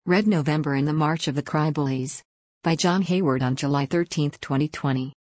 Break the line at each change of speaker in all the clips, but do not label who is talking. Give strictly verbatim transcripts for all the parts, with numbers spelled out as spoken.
Red November and the March of the Crybullies. By John Hayward on July thirteenth, twenty twenty.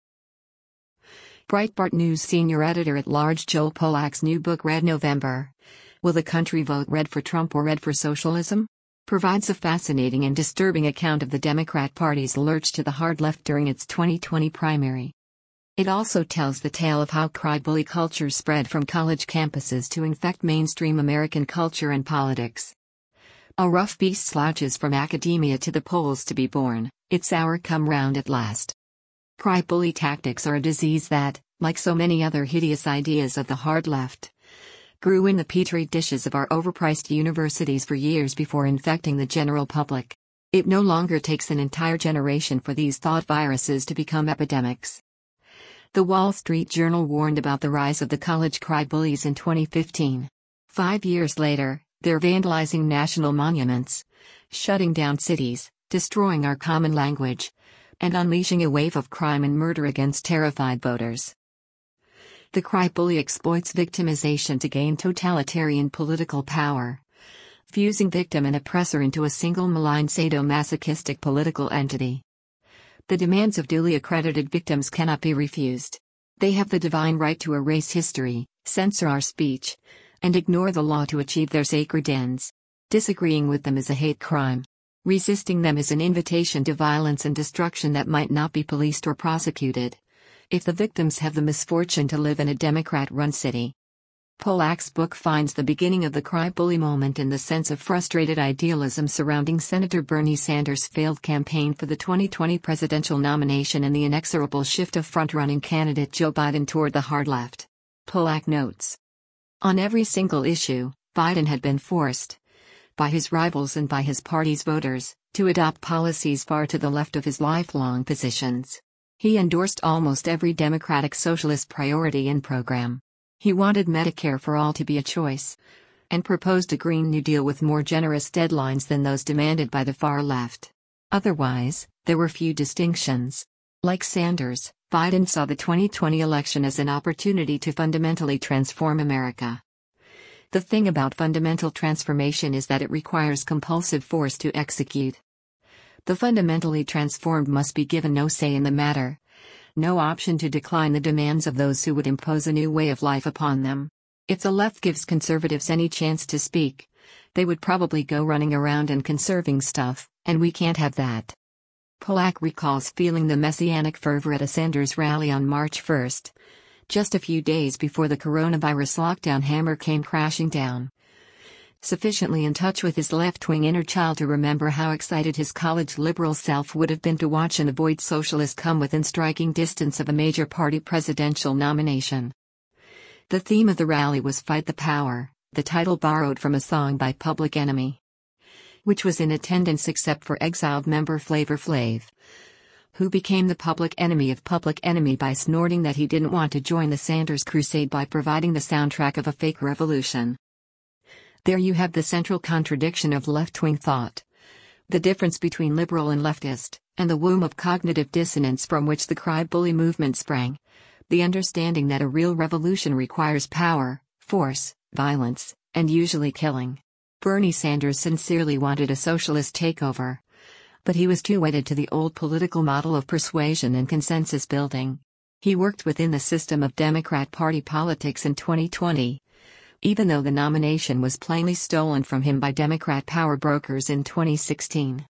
Breitbart News senior editor-at-large Joel Pollak's new book Red November. Will the country vote red for Trump or red for socialism? Provides a fascinating and disturbing account of the Democrat Party's lurch to the hard left during its twenty twenty primary. It also tells the tale of how crybully culture spread from college campuses to infect mainstream American culture and politics. A rough beast slouches from academia to the polls to be born, its hour come round at last. Crybully tactics are a disease that, like so many other hideous ideas of the hard left, grew in the petri dishes of our overpriced universities for years before infecting the general public. It no longer takes an entire generation for these thought viruses to become epidemics. The Wall Street Journal warned about the rise of the college crybullies in twenty fifteen. Five years later, they're vandalizing national monuments, shutting down cities, destroying our common language, and unleashing a wave of crime and murder against terrified voters. The crybully exploits victimization to gain totalitarian political power, fusing victim and oppressor into a single malign sadomasochistic political entity. The demands of duly accredited victims cannot be refused. They have the divine right to erase history, censor our speech, and ignore the law to achieve their sacred ends. Disagreeing with them is a hate crime. Resisting them is an invitation to violence and destruction that might not be policed or prosecuted, if the victims have the misfortune to live in a Democrat-run city. Pollak's book finds the beginning of the crybully moment in the sense of frustrated idealism surrounding Senator Bernie Sanders' failed campaign for the twenty twenty presidential nomination and the inexorable shift of front-running candidate Joe Biden toward the hard left. Pollak notes, on every single issue, Biden had been forced, by his rivals and by his party's voters, to adopt policies far to the left of his lifelong positions. He endorsed almost every Democratic socialist priority and program. He wanted Medicare for all to be a choice, and proposed a Green New Deal with more generous deadlines than those demanded by the far left. Otherwise, there were few distinctions. Like Sanders, Biden saw the twenty twenty election as an opportunity to fundamentally transform America. The thing about fundamental transformation is that it requires compulsive force to execute. The fundamentally transformed must be given no say in the matter, no option to decline the demands of those who would impose a new way of life upon them. If the left gives conservatives any chance to speak, they would probably go running around and conserving stuff, and we can't have that. Pollak recalls feeling the messianic fervor at a Sanders rally on March first, just a few days before the coronavirus lockdown hammer came crashing down. Sufficiently in touch with his left-wing inner child to remember how excited his college liberal self would have been to watch an avoid socialist come within striking distance of a major party presidential nomination. The theme of the rally was Fight the Power, the title borrowed from a song by Public Enemy, which was in attendance except for exiled member Flavor Flav, who became the public enemy of Public Enemy by snorting that he didn't want to join the Sanders crusade by providing the soundtrack of a fake revolution. There you have the central contradiction of left-wing thought, the difference between liberal and leftist, and the womb of cognitive dissonance from which the crybully movement sprang, the understanding that a real revolution requires power, force, violence, and usually killing. Bernie Sanders sincerely wanted a socialist takeover, but he was too wedded to the old political model of persuasion and consensus building. He worked within the system of Democrat Party politics in twenty twenty. Even though the nomination was plainly stolen from him by Democrat power brokers in twenty sixteen.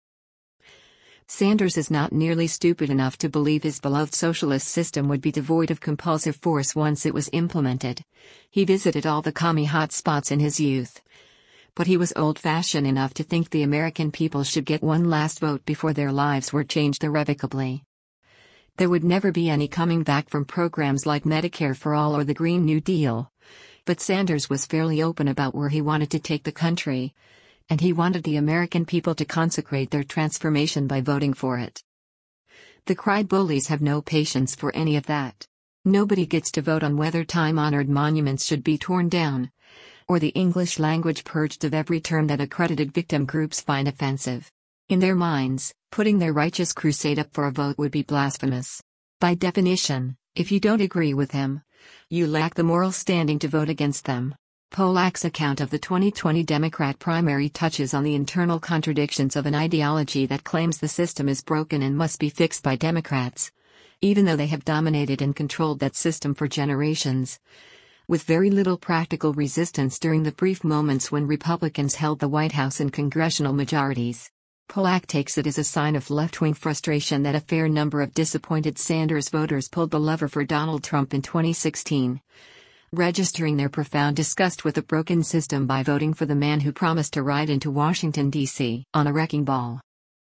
Sanders is not nearly stupid enough to believe his beloved socialist system would be devoid of compulsive force once it was implemented. He visited all the commie hotspots in his youth, but he was old-fashioned enough to think the American people should get one last vote before their lives were changed irrevocably. There would never be any coming back from programs like Medicare for All or the Green New Deal. But Sanders was fairly open about where he wanted to take the country, and he wanted the American people to consecrate their transformation by voting for it. The crybullies have no patience for any of that. Nobody gets to vote on whether time-honored monuments should be torn down, or the English language purged of every term that accredited victim groups find offensive. In their minds, putting their righteous crusade up for a vote would be blasphemous. By definition, if you don't agree with him, you lack the moral standing to vote against them. Polak's account of the twenty twenty Democrat primary touches on the internal contradictions of an ideology that claims the system is broken and must be fixed by Democrats, even though they have dominated and controlled that system for generations, with very little practical resistance during the brief moments when Republicans held the White House and congressional majorities. Polak takes it as a sign of left-wing frustration that a fair number of disappointed Sanders voters pulled the lever for Donald Trump in twenty sixteen. Registering their profound disgust with the broken system by voting for the man who promised to ride into Washington, D C on a wrecking ball.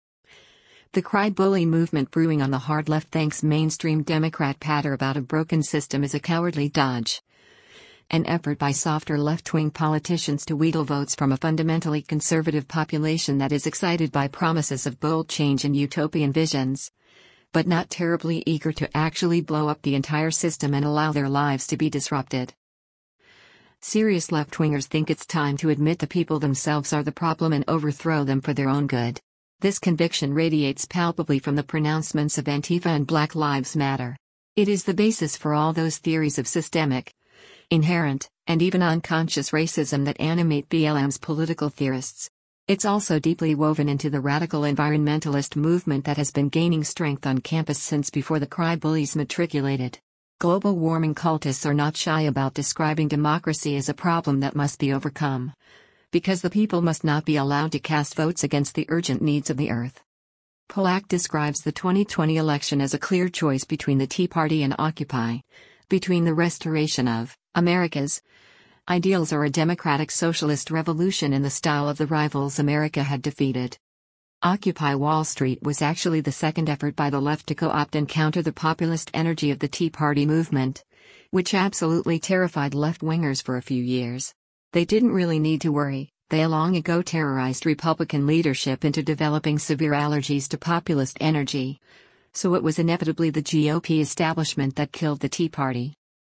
The cry bully movement brewing on the hard left thinks mainstream Democrat patter about a broken system is a cowardly dodge. An effort by softer left-wing politicians to wheedle votes from a fundamentally conservative population that is excited by promises of bold change and utopian visions, but not terribly eager to actually blow up the entire system and allow their lives to be disrupted. Serious left-wingers think it's time to admit the people themselves are the problem and overthrow them for their own good. This conviction radiates palpably from the pronouncements of Antifa and Black Lives Matter. It is the basis for all those theories of systemic, inherent, and even unconscious racism that animate B L M's political theorists. It's also deeply woven into the radical environmentalist movement that has been gaining strength on campus since before the cry bullies matriculated. Global warming cultists are not shy about describing democracy as a problem that must be overcome, because the people must not be allowed to cast votes against the urgent needs of the earth. Polak describes the twenty twenty election as a clear choice between the Tea Party and Occupy, between the restoration of America's ideals or a democratic socialist revolution in the style of the rivals America had defeated. Occupy Wall Street was actually the second effort by the left to co-opt and counter the populist energy of the Tea Party movement, which absolutely terrified left-wingers for a few years. They didn't really need to worry, they long ago terrorized Republican leadership into developing severe allergies to populist energy, so it was inevitably the G O P establishment that killed the Tea Party.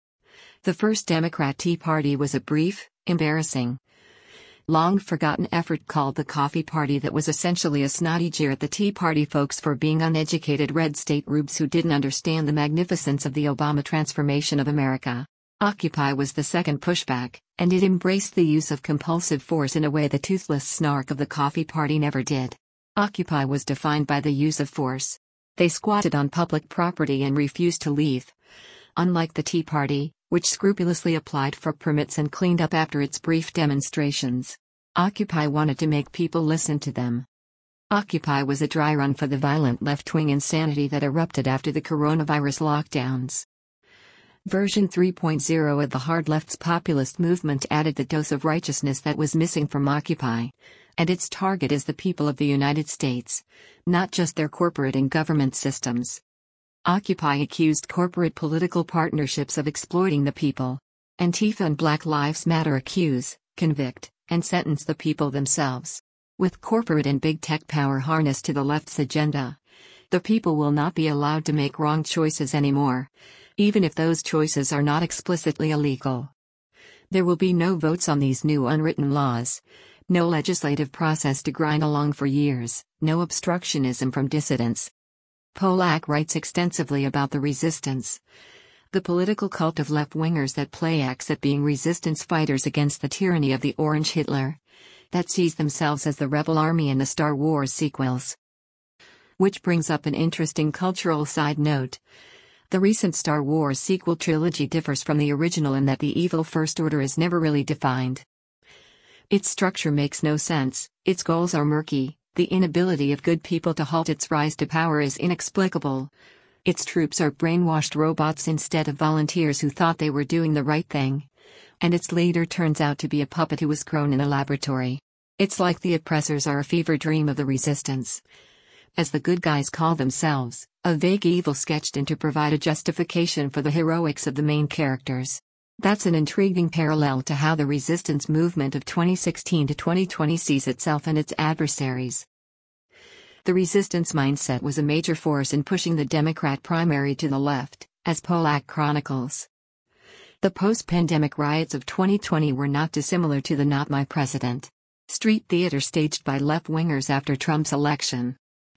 The first Democrat Tea Party was a brief, embarrassing, long-forgotten effort called the Coffee Party that was essentially a snotty jeer at the Tea Party folks for being uneducated red state rubes who didn't understand the magnificence of the Obama transformation of America. Occupy was the second pushback, and it embraced the use of compulsive force in a way the toothless snark of the Coffee Party never did. Occupy was defined by the use of force. They squatted on public property and refused to leave. Unlike the Tea Party, which scrupulously applied for permits and cleaned up after its brief demonstrations, Occupy wanted to make people listen to them. Occupy was a dry run for the violent left-wing insanity that erupted after the coronavirus lockdowns. Version three point oh of the hard left's populist movement added the dose of righteousness that was missing from Occupy, and its target is the people of the United States, not just their corporate and government systems. Occupy accused corporate political partnerships of exploiting the people. Antifa and Black Lives Matter accuse, convict, and sentence the people themselves. With corporate and big tech power harnessed to the left's agenda, the people will not be allowed to make wrong choices anymore, even if those choices are not explicitly illegal. There will be no votes on these new unwritten laws, no legislative process to grind along for years, no obstructionism from dissidents. Polak writes extensively about the resistance, the political cult of left-wingers that play acts at being resistance fighters against the tyranny of the Orange Hitler, that sees themselves as the rebel army in the Star Wars sequels. Which brings up an interesting cultural side note. The recent Star Wars sequel trilogy differs from the original in that the evil First Order is never really defined. Its structure makes no sense, its goals are murky. The inability of good people to halt its rise to power is inexplicable. Its troops are brainwashed robots instead of volunteers who thought they were doing the right thing. And its leader turns out to be a puppet who was grown in a laboratory. It's like the oppressors are a fever dream of the resistance, as the good guys call themselves, a vague evil sketched in to provide a justification for the heroics of the main characters. That's an intriguing parallel to how the resistance movement of twenty sixteen to twenty twenty sees itself and its adversaries. The resistance mindset was a major force in pushing the Democrat primary to the left, as Polak chronicles. The post-pandemic riots of twenty twenty were not dissimilar to the Not My President street theater staged by left-wingers after Trump's election.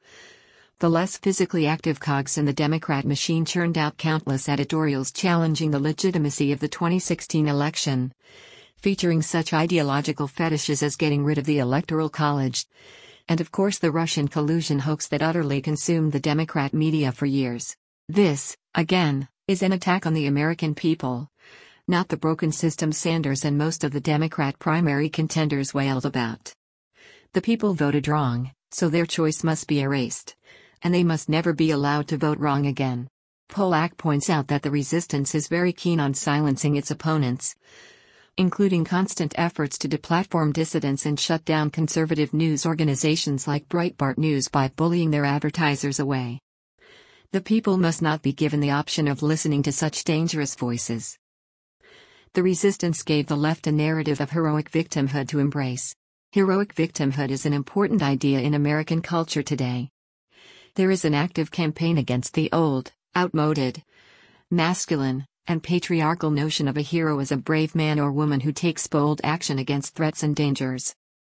The less physically active cogs in the Democrat machine churned out countless editorials challenging the legitimacy of the twenty sixteen election, featuring such ideological fetishes as getting rid of the Electoral College, and of course the Russian collusion hoax that utterly consumed the Democrat media for years. This, again, is an attack on the American people, not the broken system Sanders and most of the Democrat primary contenders wailed about. The people voted wrong, so their choice must be erased, and they must never be allowed to vote wrong again. Polak points out that the resistance is very keen on silencing its opponents, including constant efforts to deplatform dissidents and shut down conservative news organizations like Breitbart News by bullying their advertisers away. The people must not be given the option of listening to such dangerous voices. The resistance gave the left a narrative of heroic victimhood to embrace. Heroic victimhood is an important idea in American culture today. There is an active campaign against the old, outmoded, masculine, and patriarchal notion of a hero as a brave man or woman who takes bold action against threats and dangers.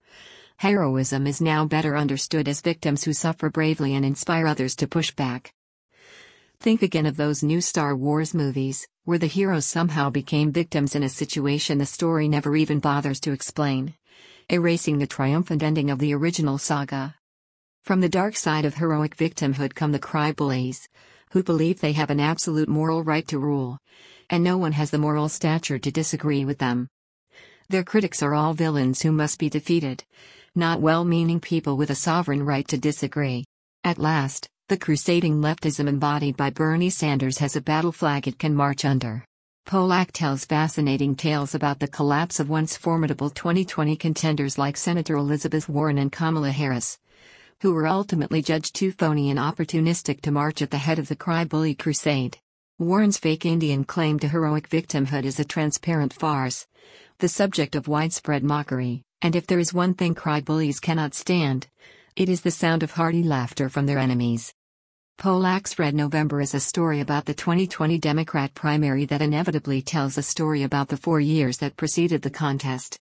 Heroism is now better understood as victims who suffer bravely and inspire others to push back. Think again of those new Star Wars movies, where the heroes somehow became victims in a situation the story never even bothers to explain, erasing the triumphant ending of the original saga. From the dark side of heroic victimhood come the cry bullies, who believe they have an absolute moral right to rule, and no one has the moral stature to disagree with them. Their critics are all villains who must be defeated, not well-meaning people with a sovereign right to disagree. At last, the crusading leftism embodied by Bernie Sanders has a battle flag it can march under. Polak tells fascinating tales about the collapse of once formidable twenty twenty contenders like Senator Elizabeth Warren and Kamala Harris, who were ultimately judged too phony and opportunistic to march at the head of the cry-bully crusade. Warren's fake Indian claim to heroic victimhood is a transparent farce, the subject of widespread mockery, and if there is one thing cry-bullies cannot stand, it is the sound of hearty laughter from their enemies. Polak's Red November is a story about the twenty twenty Democrat primary that inevitably tells a story about the four years that preceded the contest.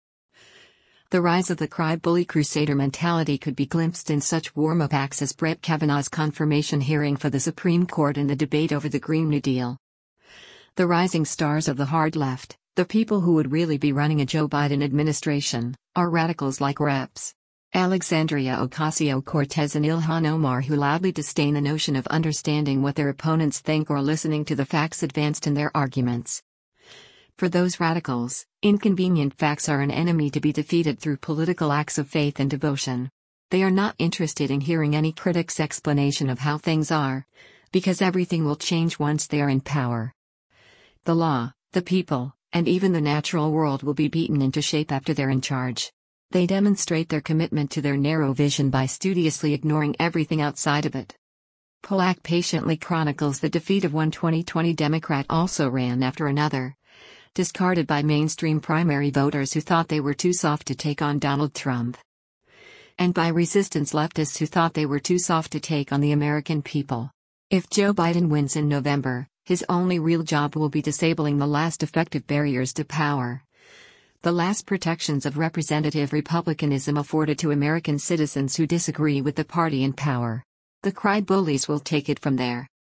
The rise of the cry-bully crusader mentality could be glimpsed in such warm-up acts as Brett Kavanaugh's confirmation hearing for the Supreme Court and the debate over the Green New Deal. The rising stars of the hard left, the people who would really be running a Joe Biden administration, are radicals like Reps Alexandria Ocasio-Cortez and Ilhan Omar, who loudly disdain the notion of understanding what their opponents think or listening to the facts advanced in their arguments. For those radicals, inconvenient facts are an enemy to be defeated through political acts of faith and devotion. They are not interested in hearing any critic's explanation of how things are, because everything will change once they are in power. The law, the people, and even the natural world will be beaten into shape after they're in charge. They demonstrate their commitment to their narrow vision by studiously ignoring everything outside of it. Polak patiently chronicles the defeat of one twenty twenty Democrat also ran after another, discarded by mainstream primary voters who thought they were too soft to take on Donald Trump, and by resistance leftists who thought they were too soft to take on the American people. If Joe Biden wins in November, his only real job will be disabling the last effective barriers to power, the last protections of representative republicanism afforded to American citizens who disagree with the party in power. The cry bullies will take it from there.